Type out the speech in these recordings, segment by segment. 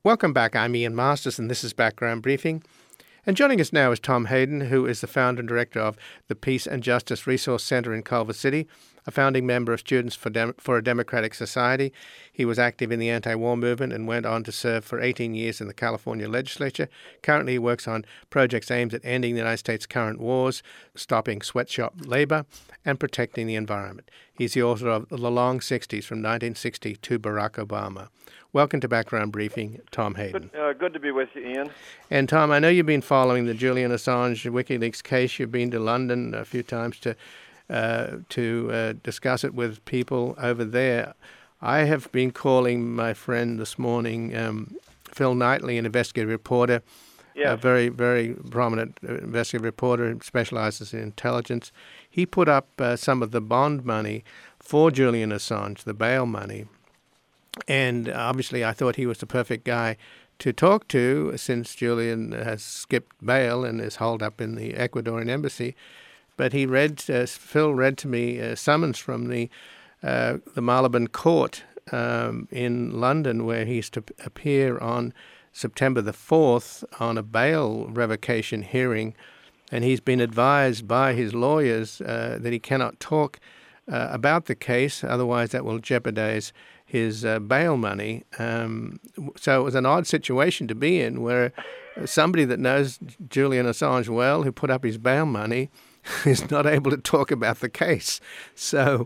Welcome back. I'm Ian Masters, and this is Background Briefing. And joining us now is Tom Hayden, who is the founder and director of the Peace and Justice Resource Center in Culver City, a founding member of Students for a Democratic Society. He was active in the anti-war movement and went on to serve for 18 years in the California legislature. Currently, he works on projects aimed at ending the United States' current wars, stopping sweatshop labor, and protecting the environment. He's the author of The Long 60s from 1960 to Barack Obama. Welcome to Background Briefing, Tom Hayden. Good to be with you, Ian. And Tom, I know you've been following the Julian Assange WikiLeaks case. You've been to London a few times to discuss it with people over there. I have been calling my friend this morning, Phil Knightley, an investigative reporter, a very, very prominent investigative reporter who specializes in intelligence. He put up some of the bond money for Julian Assange, the bail money. And obviously, I thought he was the perfect guy to talk to, since Julian has skipped bail and is holed up in the Ecuadorian embassy. But Phil read to me a summons from the Marylebone Court in London, where he's to appear on September the 4th on a bail revocation hearing. And he's been advised by his lawyers that he cannot talk about the case, otherwise that will jeopardize his bail money. So it was an odd situation to be in, where somebody that knows Julian Assange well, who put up his bail money, is not able to talk about the case. So,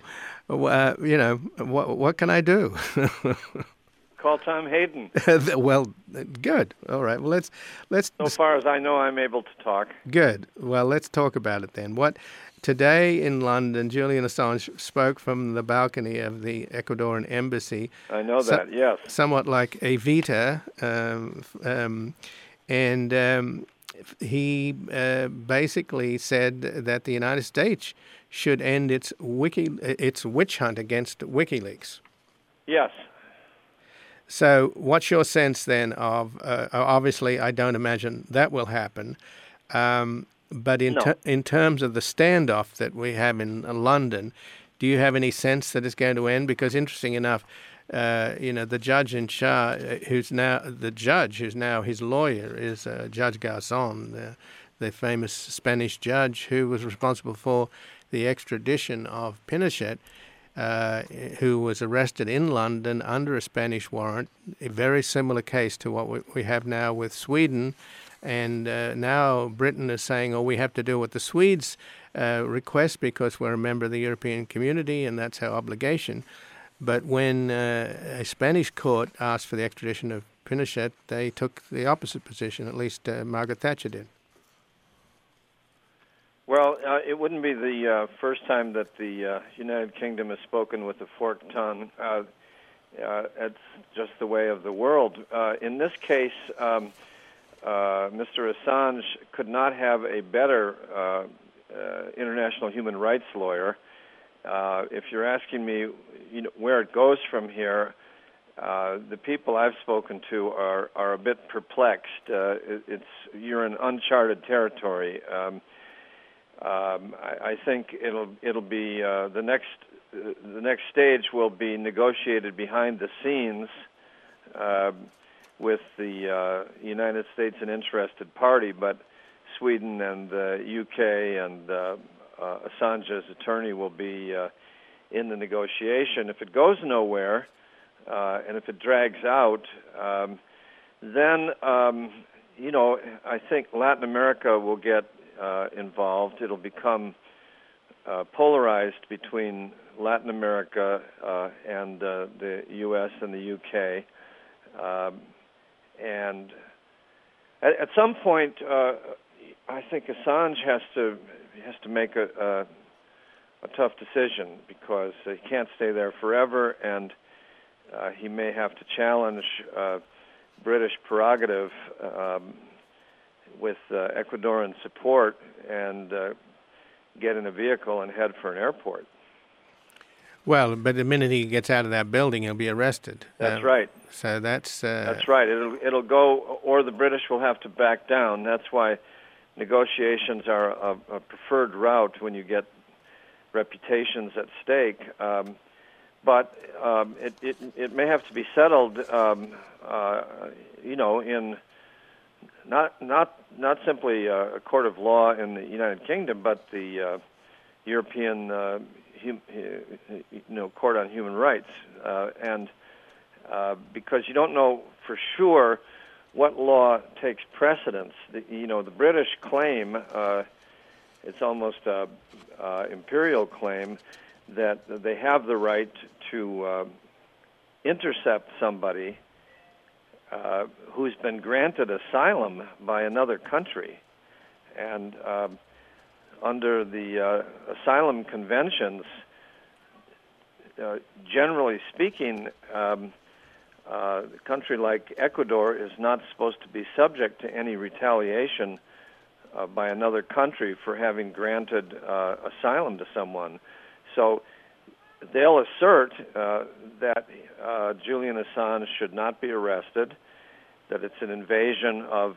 what can I do? Call Tom Hayden. Well, good. All right. Well, let's. So far as I know, I'm able to talk. Good. Well, let's talk about it then. Today in London, Julian Assange spoke from the balcony of the Ecuadorian embassy. I know that, yes. Somewhat like Evita, and he basically said that the United States should end its witch hunt against WikiLeaks. Yes. So what's your sense then of, obviously I don't imagine that will happen, but in terms of the standoff that we have in London, do you have any sense that it's going to end? Because interesting enough, the judge in charge, who's now his lawyer, is Judge Garzón, the famous Spanish judge who was responsible for the extradition of Pinochet, who was arrested in London under a Spanish warrant, a very similar case to what we have now with Sweden. And now Britain is saying, we have to do what the Swedes request because we're a member of the European community and that's our obligation. But when a Spanish court asked for the extradition of Pinochet, they took the opposite position, at least Margaret Thatcher did. Well, it wouldn't be the first time that the United Kingdom has spoken with a forked tongue. It's just the way of the world. In this case, Mr. Assange could not have a better international human rights lawyer. If you're asking me, where it goes from here, the people I've spoken to are a bit perplexed. You're in uncharted territory. I think it'll be the next stage will be negotiated behind the scenes with the United States an interested party, but Sweden and the UK and Assange's attorney will be in the negotiation. If it goes nowhere, and if it drags out, then I think Latin America will get involved. It'll become polarized between Latin America and the U.S. and the UK. And at some point, I think Assange has to make a tough decision, because he can't stay there forever, and he may have to challenge British prerogative with Ecuadorian support and get in a vehicle and head for an airport. Well, but the minute he gets out of that building, he'll be arrested. That's right. So that's right. It'll go, or the British will have to back down. That's why negotiations are a preferred route when you get reputations at stake. but it may have to be settled, in not simply a court of law in the United Kingdom, but the European Court on Human Rights, and because you don't know for sure what law takes precedence. The British claim, it's almost an imperial claim, that they have the right to intercept somebody who's been granted asylum by another country. And under the asylum conventions, generally speaking, a country like Ecuador is not supposed to be subject to any retaliation by another country for having granted asylum to someone. So they'll assert that Julian Assange should not be arrested, that it's an invasion of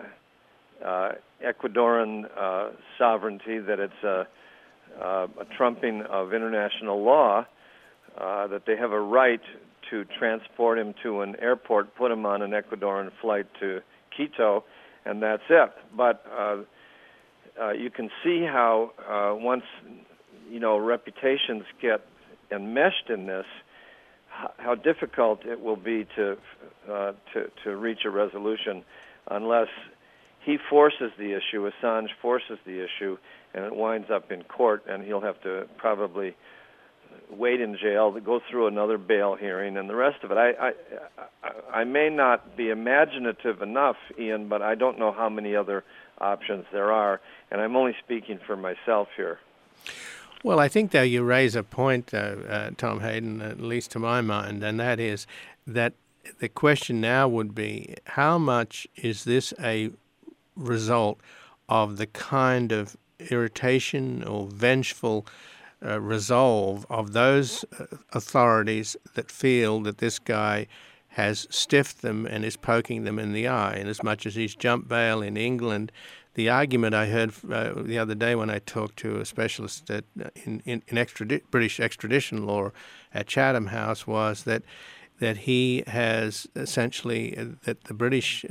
Ecuadorian sovereignty, that it's a trumping of international law, that they have a right to transport him to an airport, put him on an Ecuadorian flight to Quito, and that's it. But you can see how once reputations get enmeshed in this, how difficult it will be to reach a resolution unless he forces the issue, Assange forces the issue, and it winds up in court, and he'll have to probably wait in jail, to go through another bail hearing, and the rest of it. I may not be imaginative enough, Ian, but I don't know how many other options there are, and I'm only speaking for myself here. Well, I think, though, you raise a point, Tom Hayden, at least to my mind, and that is that the question now would be, how much is this a result of the kind of irritation or vengeful resolve of those authorities that feel that this guy has stiffed them and is poking them in the eye? And as much as he's jumped bail in England, the argument I heard the other day when I talked to a specialist in British extradition law at Chatham House was that he has essentially, that the British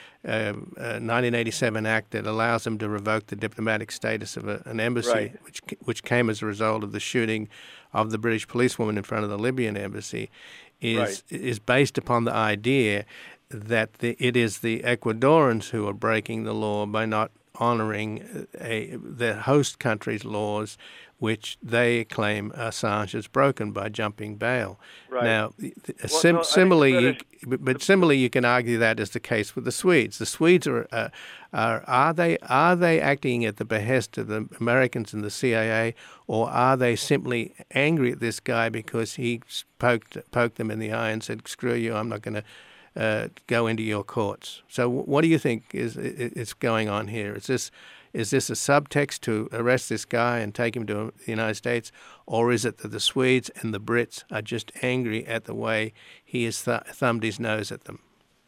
1987 Act that allows him to revoke the diplomatic status of an embassy, right, which came as a result of the shooting of the British policewoman in front of the Libyan embassy, is based upon the idea that it is the Ecuadorians who are breaking the law by not honoring the host country's laws, which they claim Assange has broken by jumping bail. Right. Now, similarly, you can argue that is the case with the Swedes. The Swedes are they acting at the behest of the Americans and the CIA, or are they simply angry at this guy because he poked them in the eye and said, "Screw you, I'm not going to go into your courts"? So what do you think is going on here? Is this a subtext to arrest this guy and take him to the United States, or is it that the Swedes and the Brits are just angry at the way he has thumbed his nose at them?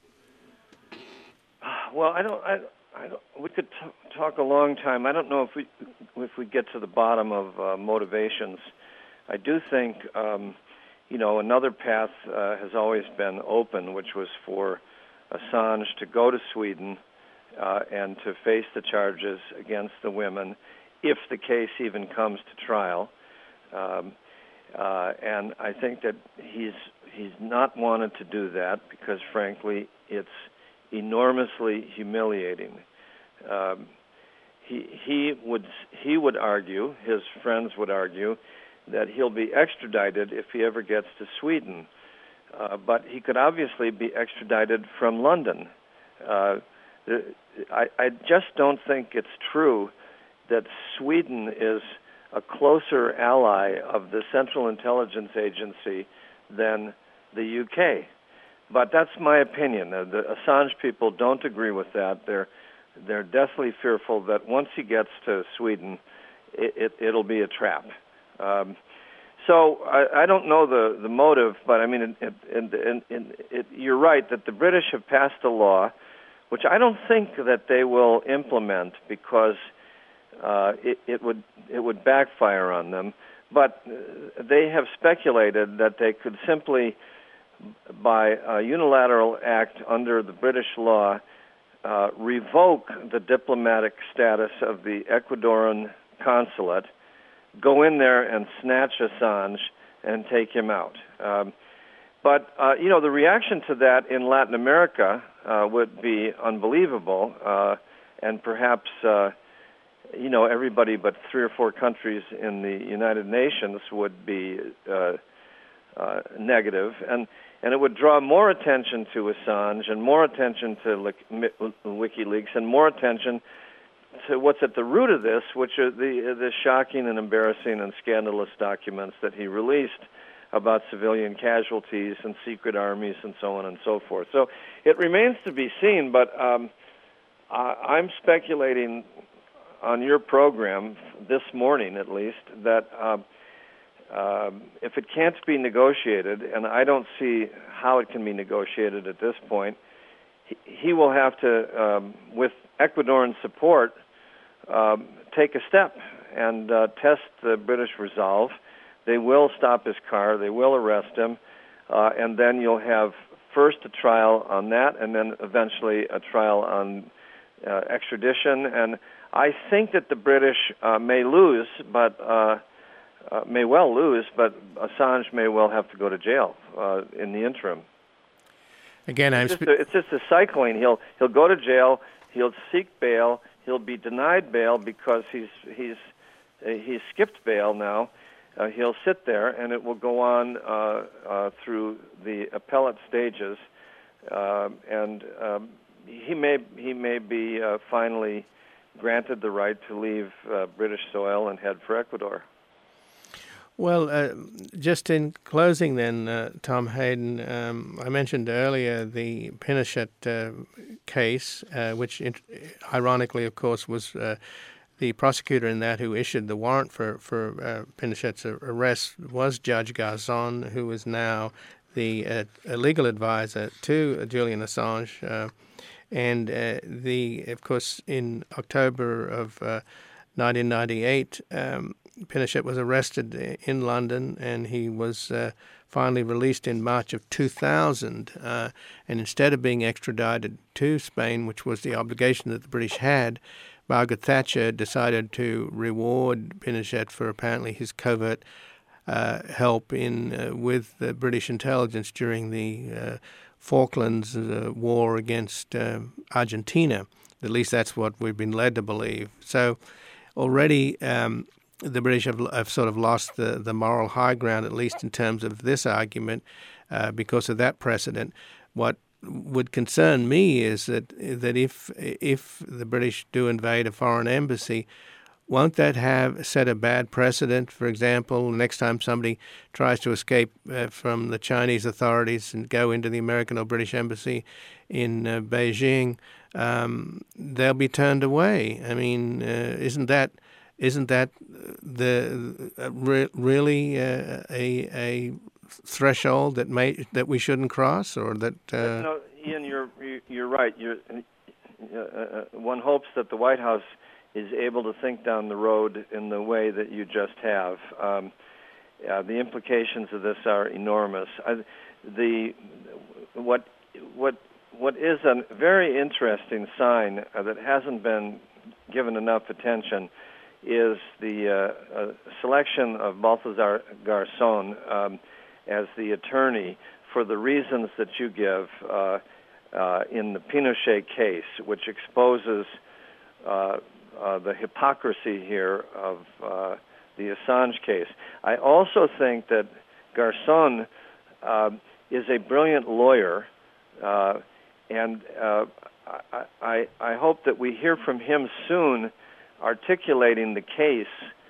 Well, I don't. We could talk a long time. I don't know if we get to the bottom of motivations. I do think. Another path has always been open, which was for Assange to go to Sweden and to face the charges against the women, if the case even comes to trial. And I think that he's not wanted to do that because, frankly, it's enormously humiliating. He would argue, his friends would argue, that he'll be extradited if he ever gets to Sweden. But he could obviously be extradited from London. I just don't think it's true that Sweden is a closer ally of the Central Intelligence Agency than the UK. But that's my opinion. The Assange people don't agree with that. They're deathly fearful that once he gets to Sweden, it'll be a trap. So I don't know the motive, but I mean, you're right that the British have passed a law, which I don't think that they will implement because it would backfire on them. But they have speculated that they could simply, by a unilateral act under the British law, revoke the diplomatic status of the Ecuadorian consulate, go in there and snatch Assange and take him out. But the reaction to that in Latin America would be unbelievable, and perhaps everybody but 3 or 4 countries in the United Nations would be negative, and it would draw more attention to Assange and more attention to WikiLeaks and more attention to what's at the root of this, which are the shocking and embarrassing and scandalous documents that he released about civilian casualties and secret armies and so on and so forth. So it remains to be seen, but I'm speculating on your program this morning, at least, that if it can't be negotiated, and I don't see how it can be negotiated at this point, he will have to, with Ecuadorian support, take a step and test the British resolve. They will stop his car, they will arrest him, and then you'll have first a trial on that, and then eventually a trial on extradition. And I think that the British may well lose, but Assange may well have to go to jail in the interim. Again, it's just a cycling. He'll go to jail. He'll seek bail. He'll be denied bail because he's skipped bail now. He'll sit there, and it will go on through the appellate stages, and he may be finally granted the right to leave British soil and head for Ecuador. Well, just in closing then, Tom Hayden, I mentioned earlier the Pinochet case, which ironically, of course, was the prosecutor in that who issued the warrant for Pinochet's arrest was Judge Garzon, who is now the legal advisor to Julian Assange. And of course, in October of 1998, Pinochet was arrested in London, and he was finally released in March of 2000. And instead of being extradited to Spain, which was the obligation that the British had, Margaret Thatcher decided to reward Pinochet for apparently his covert help with the British intelligence during the Falklands War against Argentina. At least that's what we've been led to believe. So already the British have sort of lost the moral high ground, at least in terms of this argument, because of that precedent. What would concern me is that if the British do invade a foreign embassy, won't that set a bad precedent? For example, next time somebody tries to escape from the Chinese authorities and go into the American or British embassy in Beijing, they'll be turned away. I mean, isn't that really a threshold that we shouldn't cross, or that? No, Ian, you're right. One hopes that the White House is able to think down the road in the way that you just have. The implications of this are enormous. What is a very interesting sign that hasn't been given enough attention is the selection of Balthazar Garzon as the attorney for the reasons that you give in the Pinochet case, which exposes the hypocrisy here of the Assange case. I also think that Garzon is a brilliant lawyer, and I hope that we hear from him soon articulating the case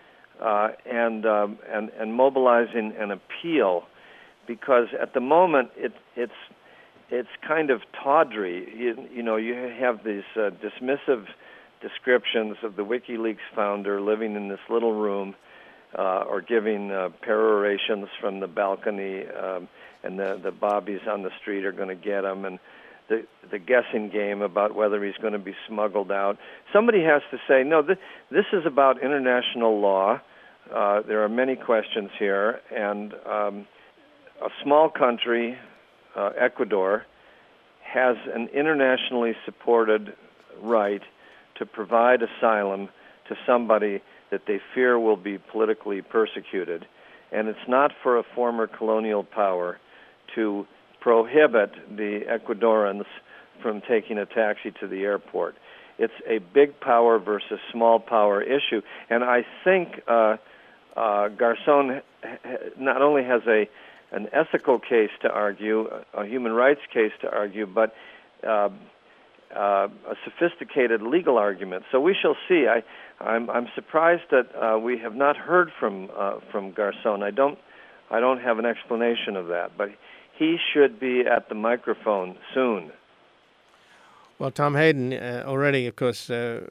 and mobilizing an appeal, because at the moment it's kind of tawdry. You have these dismissive descriptions of the WikiLeaks founder living in this little room or giving perorations from the balcony, and the bobbies on the street are going to get him, and the guessing game about whether he's going to be smuggled out. Somebody has to say, no, this is about international law. There are many questions here, and a small country, Ecuador, has an internationally supported right to provide asylum to somebody that they fear will be politically persecuted. And it's not for a former colonial power to prohibit the Ecuadorians from taking a taxi to the airport. It's a big power versus small power issue. And I think Garzón not only has an ethical case to argue, a human rights case to argue, but a sophisticated legal argument. So we shall see. I'm surprised that we have not heard from Garzón. I don't have an explanation of that, but he should be at the microphone soon. Well, Tom Hayden already, of course,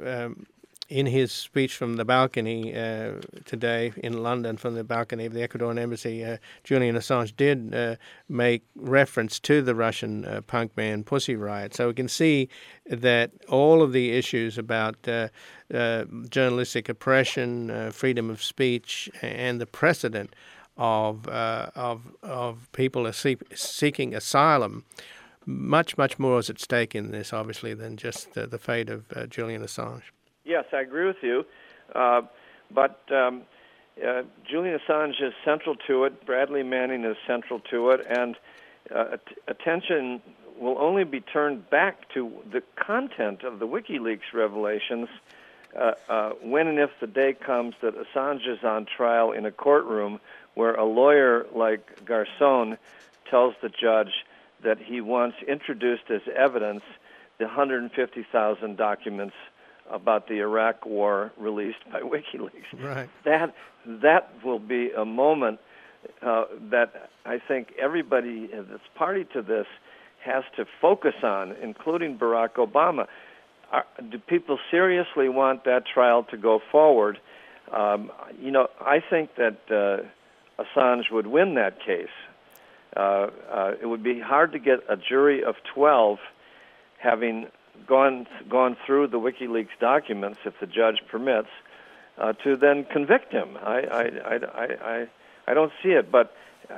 in his speech from the balcony today in London, from the balcony of the Ecuadorian embassy, Julian Assange did make reference to the Russian punk band Pussy Riot. So we can see that all of the issues about journalistic oppression, freedom of speech, and the precedent of people seeking asylum, much more is at stake in this, obviously, than just the fate of Julian Assange. Yes, I agree with you. But Julian Assange is central to it. Bradley Manning is central to it. And attention will only be turned back to the content of the WikiLeaks revelations when and if the day comes that Assange is on trial in a courtroom where a lawyer like Garzón tells the judge that he wants introduced as evidence the 150,000 documents about the Iraq War released by WikiLeaks. Right. That will be a moment that I think everybody that's party to this has to focus on, including Barack Obama. Do people seriously want that trial to go forward? I think that Assange would win that case. It would be hard to get a jury of 12 having gone through the WikiLeaks documents, if the judge permits, to then convict him. I don't see it, but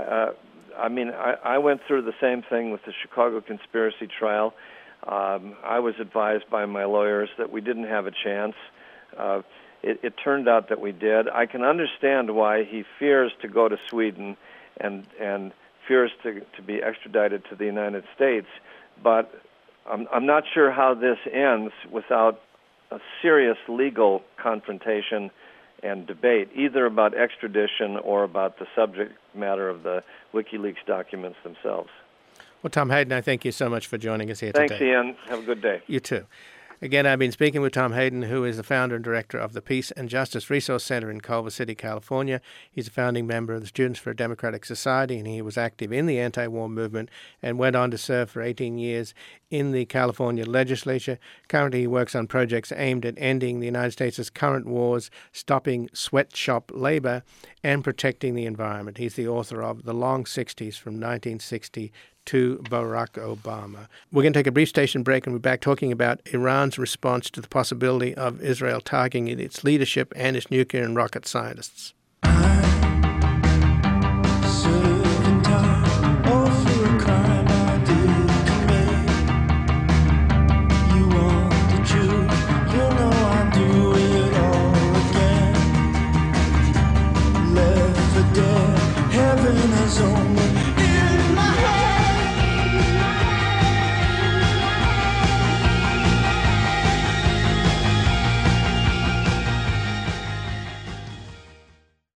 I went through the same thing with the Chicago conspiracy trial. I was advised by my lawyers that we didn't have a chance. It turned out that we did. I can understand why he fears to go to Sweden and fears to be extradited to the United States, but I'm not sure how this ends without a serious legal confrontation and debate, either about extradition or about the subject matter of the WikiLeaks documents themselves. Well, Tom Hayden, I thank you so much for joining us here today. Thanks, Ian. Have a good day. You too. Again, I've been speaking with Tom Hayden, who is the founder and director of the Peace and Justice Resource Center in Culver City, California. He's a founding member of the Students for a Democratic Society, and he was active in the anti-war movement and went on to serve for 18 years in the California legislature. Currently, he works on projects aimed at ending the United States' current wars, stopping sweatshop labor, and protecting the environment. He's the author of The Long 60s from 1960 to Barack Obama. We're going to take a brief station break and we're back talking about Iran's response to the possibility of Israel targeting its leadership and its nuclear and rocket scientists.